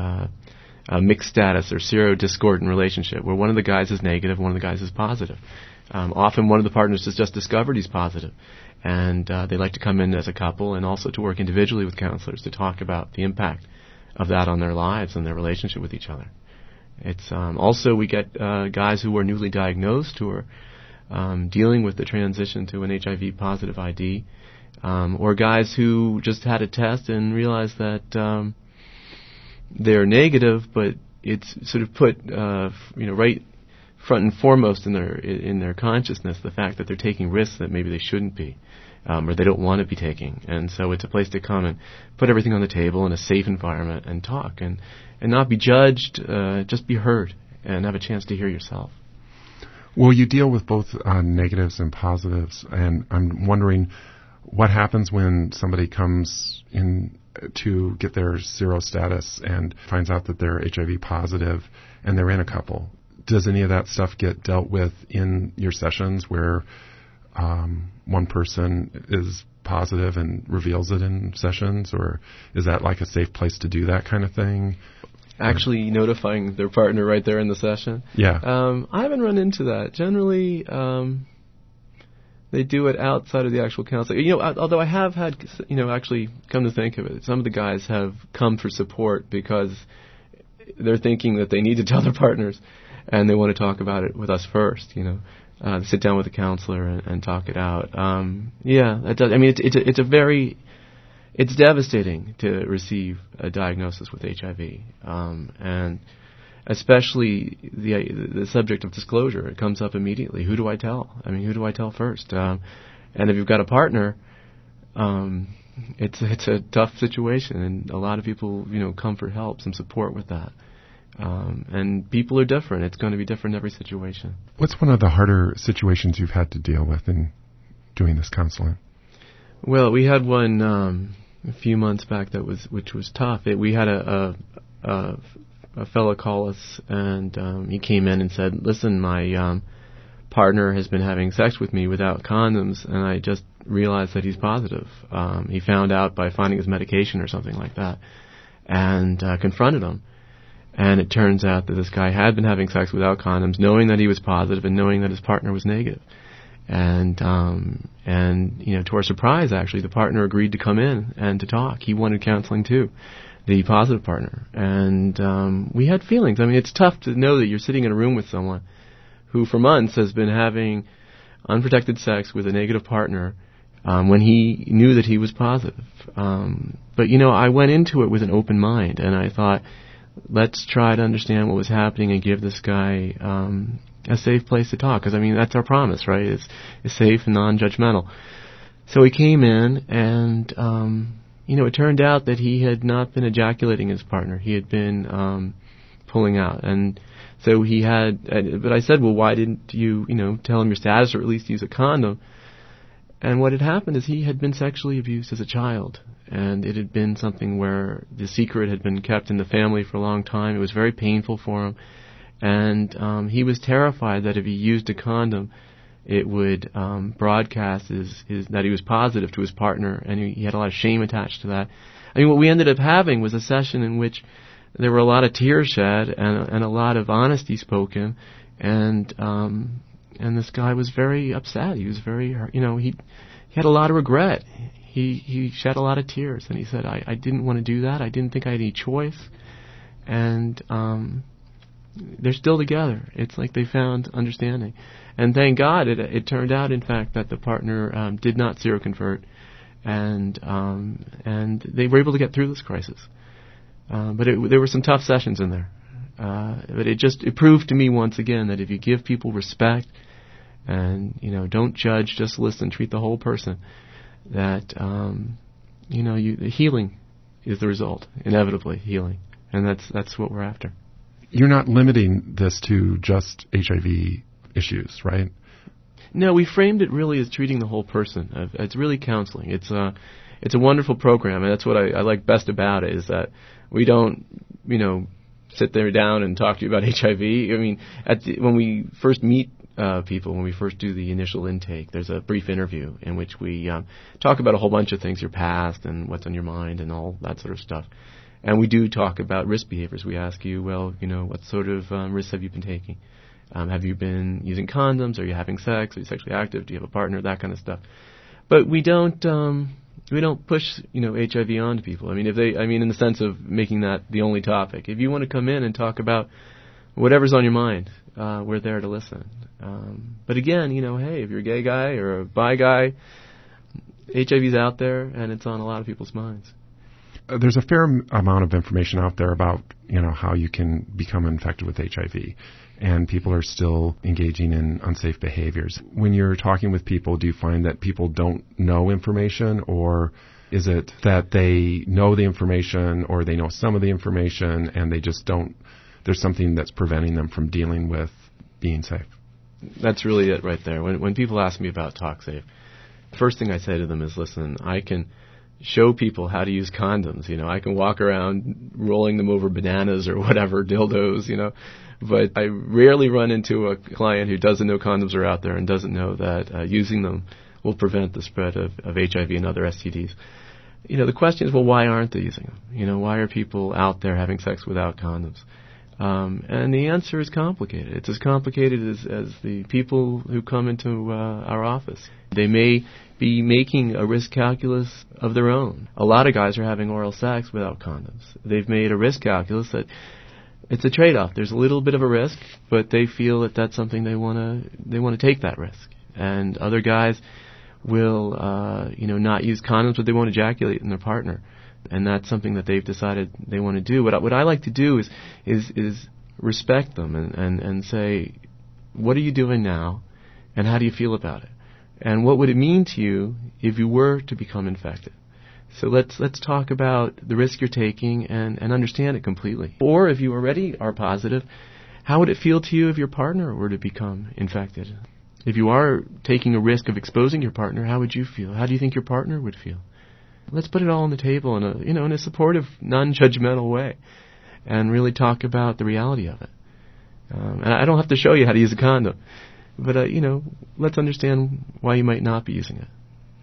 Speaker 21: a mixed status or serodiscordant relationship, where one of the guys is negative, one of the guys is positive. Often one of the partners has just discovered he's positive. And they like to come in as a couple and also to work individually with counselors to talk about the impact of that on their lives and their relationship with each other. It's also we get guys who are newly diagnosed who are dealing with the transition to an HIV positive ID, or guys who just had a test and realized that they're negative, but it's sort of put right front and foremost in their consciousness the fact that they're taking risks that maybe they shouldn't be, or they don't want to be taking. And so it's a place to come and put everything on the table in a safe environment and talk and not be judged, just be heard and have a chance to hear yourself.
Speaker 6: Well, you deal with both negatives and positives, and I'm wondering what happens when somebody comes in to get their sero status and finds out that they're HIV positive and they're in a couple. Does any of that stuff get dealt with in your sessions where one person is positive and reveals it in sessions, or is that like a safe place to do that kind of thing?
Speaker 21: Actually notifying their partner right there in the session?
Speaker 6: Yeah.
Speaker 21: I haven't run into that. Generally, they do it outside of the actual counseling. Although I have had, actually come to think of it, some of the guys have come for support because they're thinking that they need to tell their partners, and they want to talk about it with us first, sit down with a counselor and talk it out. That does. I mean, it's devastating to receive a diagnosis with HIV, and especially the subject of disclosure. It comes up immediately. Who do I tell? I mean, who do I tell first? And if you've got a partner, it's a tough situation, and a lot of people, come for help, some support with that. And people are different. It's going to be different in every situation.
Speaker 6: What's one of the harder situations you've had to deal with in doing this counseling?
Speaker 21: Well, we had one a few months back which was tough. We had a fellow call us, and he came in and said, "Listen, my partner has been having sex with me without condoms, and I just realized that he's positive." He found out by finding his medication or something like that, and confronted him. And it turns out that this guy had been having sex without condoms, knowing that he was positive and knowing that his partner was negative. And to our surprise, actually, the partner agreed to come in and to talk. He wanted counseling too, the positive partner. And we had feelings. I mean, it's tough to know that you're sitting in a room with someone who for months has been having unprotected sex with a negative partner when he knew that he was positive. But I went into it with an open mind, and I thought, let's try to understand what was happening and give this guy a safe place to talk. Because, that's our promise, right? It's safe and non-judgmental. So he came in, and, it turned out that he had not been ejaculating his partner. He had been pulling out. And so he had, but I said, well, why didn't you, tell him your status or at least use a condom? And what had happened is he had been sexually abused as a child. And it had been something where the secret had been kept in the family for a long time. It was very painful for him. And he was terrified that if he used a condom, it would broadcast that he was positive to his partner, and he had a lot of shame attached to that. What we ended up having was a session in which there were a lot of tears shed and a lot of honesty spoken, and this guy was very upset. He was very, he had a lot of regret. He shed a lot of tears, and he said, I didn't want to do that. I didn't think I had any choice. And they're still together. It's like they found understanding. And thank God it turned out, in fact, that the partner did not seroconvert, and they were able to get through this crisis. But there were some tough sessions in there. But it proved to me once again that if you give people respect and, don't judge, just listen, treat the whole person, that, the healing is the result, inevitably healing. And that's what we're after.
Speaker 6: You're not limiting this to just HIV issues, right?
Speaker 21: No, we framed it really as treating the whole person. It's really counseling. It's a wonderful program, and that's what I like best about it, is that we don't, sit there down and talk to you about HIV. When we first meet people, when we first do the initial intake, there's a brief interview in which we talk about a whole bunch of things, your past and what's on your mind and all that sort of stuff. And we do talk about risk behaviors. We ask you, what sort of risks have you been taking? Have you been using condoms? Are you having sex? Are you sexually active? Do you have a partner? That kind of stuff. But we don't push, HIV onto people. In the sense of making that the only topic. If you want to come in and talk about whatever's on your mind, we're there to listen. But again, hey, if you're a gay guy or a bi guy, HIV's out there, and it's on a lot of people's minds.
Speaker 6: There's a fair amount of information out there about, how you can become infected with HIV, and people are still engaging in unsafe behaviors. When you're talking with people, do you find that people don't know information, or is it that they know the information or they know some of the information and they just don't, there's something that's preventing them from dealing with being safe?
Speaker 21: That's really it right there. When people ask me about TalkSafe, the first thing I say to them is, listen, I can show people how to use condoms. I can walk around rolling them over bananas or whatever, dildos, but I rarely run into a client who doesn't know condoms are out there and doesn't know that using them will prevent the spread of HIV and other STDs. The question is, well, why aren't they using them? Why are people out there having sex without condoms? And the answer is complicated. It's as complicated as the people who come into our office. They may be making a risk calculus of their own. A lot of guys are having oral sex without condoms. They've made a risk calculus that it's a trade-off. There's a little bit of a risk, but they feel that that's something they want to take that risk. And other guys will not use condoms, but they won't ejaculate in their partner. And that's something that they've decided they want to do. What I like to do is respect them and say, what are you doing now, and how do you feel about it? And what would it mean to you if you were to become infected? So let's talk about the risk you're taking and understand it completely. Or if you already are positive, how would it feel to you if your partner were to become infected? If you are taking a risk of exposing your partner, how would you feel? How do you think your partner would feel? Let's put it all on the table in a supportive, non-judgmental way, and really talk about the reality of it. And I don't have to show you how to use a condom, but let's understand why you might not be using it.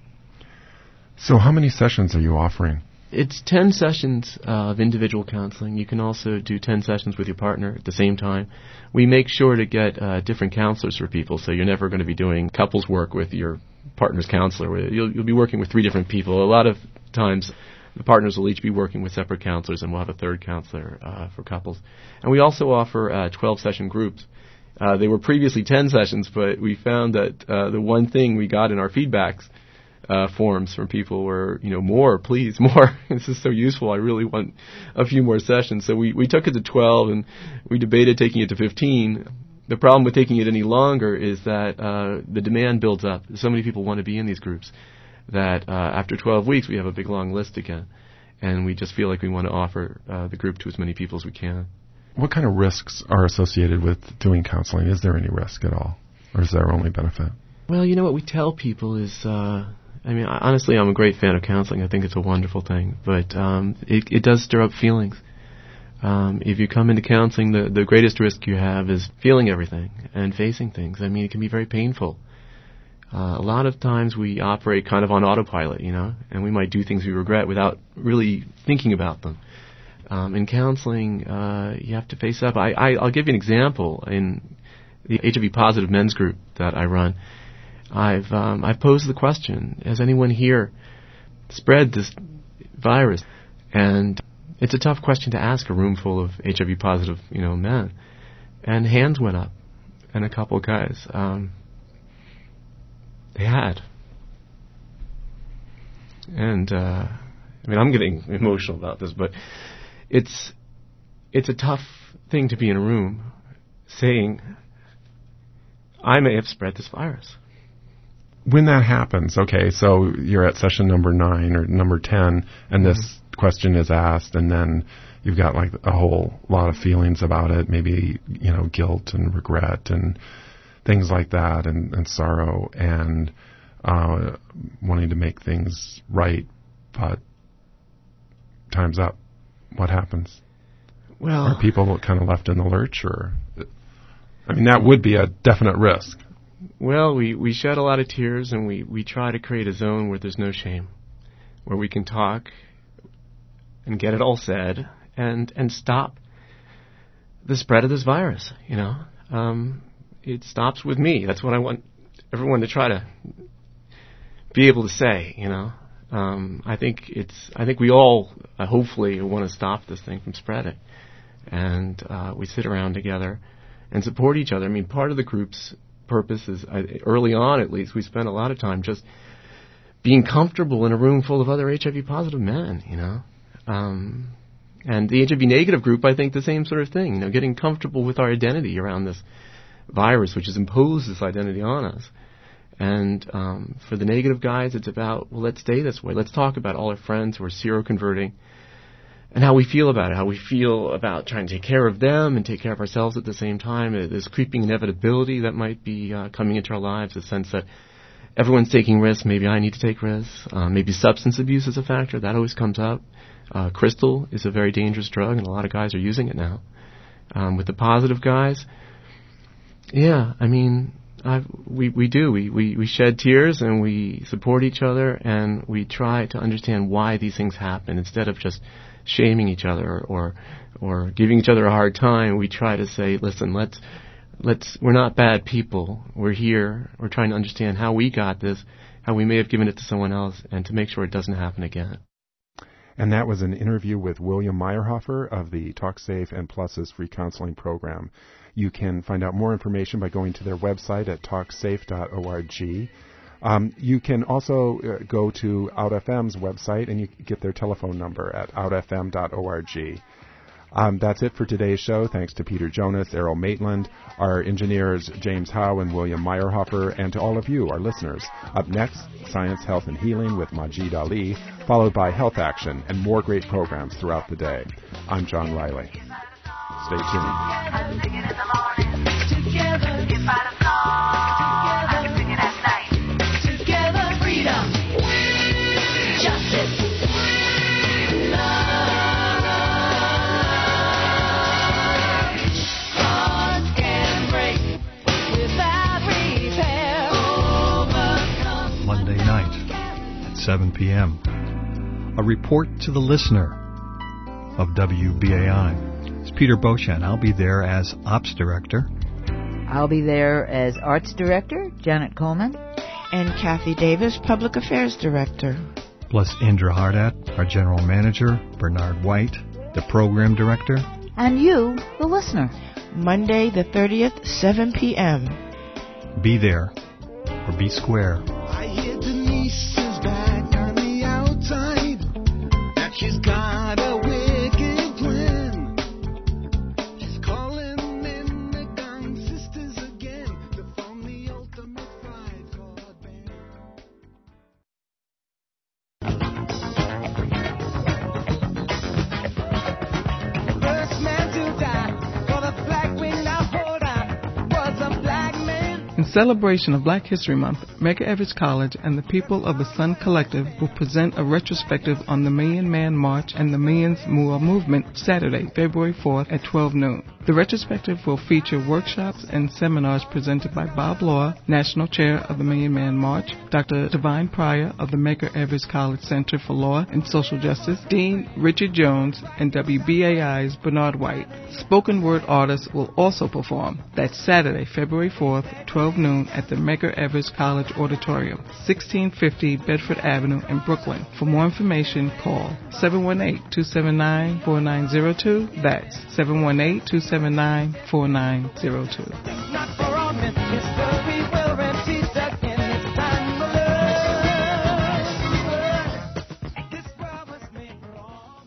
Speaker 6: So how many sessions are you offering?
Speaker 21: It's 10 sessions of individual counseling. You can also do 10 sessions with your partner at the same time. We make sure to get different counselors for people, so you're never going to be doing couples work with your partner's counselor. You'll be working with 3 different people. A lot of times the partners will each be working with separate counselors, and we'll have a third counselor for couples. And we also offer 12-session groups. They were previously 10 sessions, but we found that the one thing we got in our feedbacks forms from people were, more, please, more. This is so useful. I really want a few more sessions. So we took it to 12, and we debated taking it to 15. The problem with taking it any longer is that the demand builds up. So many people want to be in these groups that after 12 weeks we have a big long list again. And we just feel like we want to offer the group to as many people as we can.
Speaker 6: What kind of risks are associated with doing counseling? Is there any risk at all? Or is there only benefit?
Speaker 21: Well, what we tell people is... honestly, I'm a great fan of counseling. I think it's a wonderful thing. But it does stir up feelings. If you come into counseling, the greatest risk you have is feeling everything and facing things. It can be very painful. A lot of times we operate kind of on autopilot, and we might do things we regret without really thinking about them. In counseling, you have to face up. I'll give you an example. In the HIV-positive men's group that I run, I've posed the question, has anyone here spread this virus? And it's a tough question to ask a room full of HIV-positive, men. And hands went up, and a couple of guys, they had. And, I'm getting emotional about this, but it's a tough thing to be in a room saying, I may have spread this virus.
Speaker 6: When that happens, okay, so you're at session number 9 or number 10, and this question is asked, and then you've got like a whole lot of feelings about it, maybe, guilt and regret and things like that, and sorrow, and wanting to make things right, but time's up. What happens?
Speaker 21: Well,
Speaker 6: are people kind of left in the lurch, or... that would be a definite risk.
Speaker 21: Well, we shed a lot of tears, and we try to create a zone where there's no shame, where we can talk and get it all said and stop the spread of this virus, It stops with me. That's what I want everyone to try to be able to say, I think we all hopefully want to stop this thing from spreading. And we sit around together and support each other. Part of the group's purpose is, early on at least, we spent a lot of time just being comfortable in a room full of other HIV-positive men, And the HIV-negative group, I think the same sort of thing, getting comfortable with our identity around this virus, which has imposed this identity on us. And for the negative guys, it's about, let's stay this way. Let's talk about all our friends who are seroconverting and how we feel about it, how we feel about trying to take care of them and take care of ourselves at the same time. There's creeping inevitability that might be coming into our lives, a sense that everyone's taking risks. Maybe I need to take risks. Maybe substance abuse is a factor. That always comes up. Crystal is a very dangerous drug, and a lot of guys are using it now. With the positive guys, we shed tears, and we support each other, and we try to understand why these things happen instead of just shaming each other or giving each other a hard time. We try to say, listen, we're not bad people. We're here. We're trying to understand how we got this, how we may have given it to someone else, and to make sure it doesn't happen again.
Speaker 6: And that was an interview with William Meyerhofer of the TalkSafe and Pluses free counseling program. You can find out more information by going to their website at talksafe.org. You can also go to OutFM's website, and you get their telephone number at outfm.org. That's it for today's show. Thanks to Peter Jonas, Errol Maitland, our engineers James Howe and William Meyerhofer, and to all of you, our listeners. Up next, Science, Health, and Healing with Majid Ali, followed by Health Action and more great programs throughout the day. I'm John Riley. Stay tuned.
Speaker 20: Together, freedom, justice,
Speaker 18: Monday night at 7 p.m. A report to the listener of WBAI. It's Peter Beauchamp. I'll be there as Ops Director.
Speaker 1: I'll be there as Arts Director, Janet Coleman.
Speaker 19: And Kathy Davis, Public Affairs Director.
Speaker 18: Plus Indra Hardat, our General Manager, Bernard White, the Program Director.
Speaker 1: And you, the listener.
Speaker 19: Monday the 30th, 7 p.m.
Speaker 18: Be there or be square.
Speaker 20: I hear Denise is back on the outside, that she's got a wicked plan. She's calling in the gang sisters again to form the ultimate fight called band. First man to die for the flag we now hold on was a black man.
Speaker 4: In celebration of Black History Month, Medgar Evers College and the people of the Sun Collective will present a retrospective on the Million Man March and the Millions More Movement Saturday, February 4th at 12 noon. The retrospective will feature workshops and seminars presented by Bob Law, National Chair of the Million Man March, Dr. Divine Pryor of the Medgar Evers College Center for Law and Social Justice, Dean Richard Jones, and WBAI's Bernard White. Spoken word artists will also perform. That's Saturday, February 4th, 12 noon at the Medgar Evers College Auditorium, 1650 Bedford Avenue in Brooklyn. For more information, call 718-279-4902. That's 718-279-4902.
Speaker 20: Not for all men, history will repeat again. It's time to learn. This world was made for all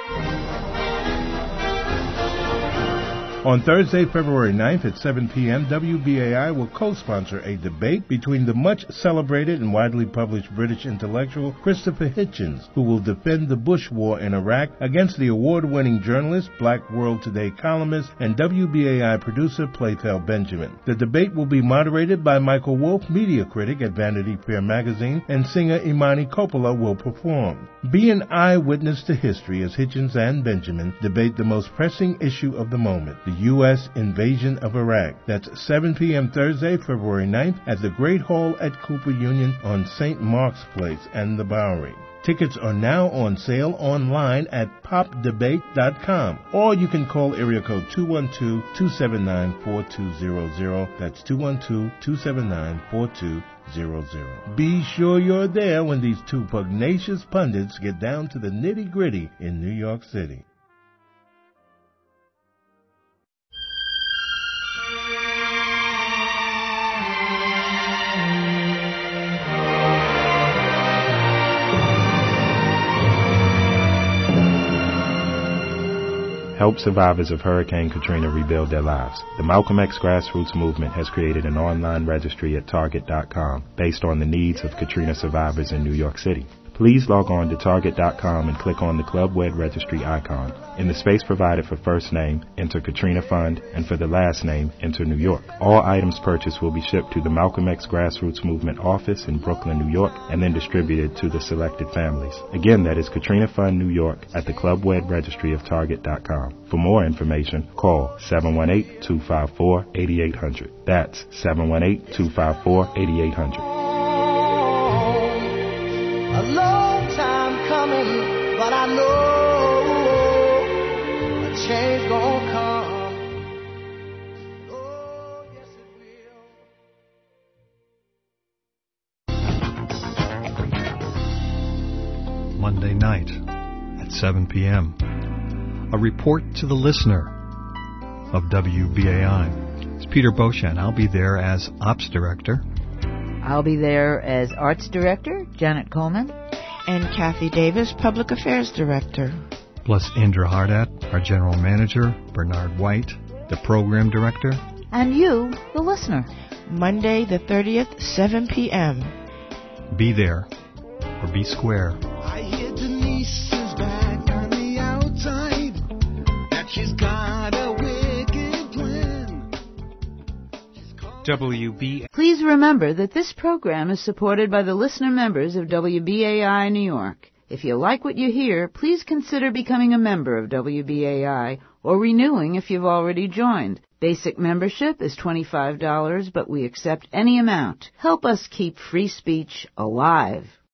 Speaker 20: men.
Speaker 5: On Thursday, February 9th at 7 p.m., WBAI will co-sponsor a debate between the much-celebrated and widely published British intellectual Christopher Hitchens, who will defend the Bush War in Iraq, against the award-winning journalist, Black World Today columnist, and WBAI producer Playtel Benjamin. The debate will be moderated by Michael Wolff, media critic at Vanity Fair magazine, and singer Imani Coppola will perform. Be an eyewitness to history as Hitchens and Benjamin debate the most pressing issue of the moment, the U.S. invasion of Iraq. That's 7 p.m. Thursday, February 9th at the Great Hall at Cooper Union on St. Mark's Place and the Bowery. Tickets are now on sale online at popdebate.com, or you can call area code 212-279-4200. That's 212-279-4200. Be sure you're there when these two pugnacious pundits get down to the nitty-gritty in New York City.
Speaker 22: Help survivors of Hurricane Katrina rebuild their lives. The Malcolm X Grassroots Movement has created an online registry at Target.com based on the needs of Katrina survivors in New York City. Please log on to Target.com and click on the Club Wed Registry icon. In the space provided for first name, enter Katrina Fund, and for the last name, enter New York. All items purchased will be shipped to the Malcolm X Grassroots Movement office in Brooklyn, New York, and then distributed to the selected families. Again, that is Katrina Fund, New York, at the Club Wed Registry of Target.com. For more information, call 718-254-8800. That's 718-254-8800.
Speaker 20: A long time coming, but I know a change gonna come. Oh, yes it will.
Speaker 18: Monday night at 7 p.m. A report to the listener of WBAI. It's Peter Beauchamp. I'll be there as Ops Director.
Speaker 1: I'll be there as Arts Director, Janet Coleman.
Speaker 19: And Kathy Davis, Public Affairs Director.
Speaker 18: plus Indra Hardat, our general manager, Bernard White, the program director,
Speaker 1: and you, the listener.
Speaker 19: Monday the 30th, 7 p.m.
Speaker 18: Be there, or be square.
Speaker 20: I hear Denise is back on the outside, that she's got a wicked plan.
Speaker 17: WB.
Speaker 1: Please remember that this program is supported by the listener members of WBAI New York. If you like what you hear, please consider becoming a member of WBAI or renewing if you've already joined. Basic membership is $25, but we accept any amount. Help us keep free speech alive.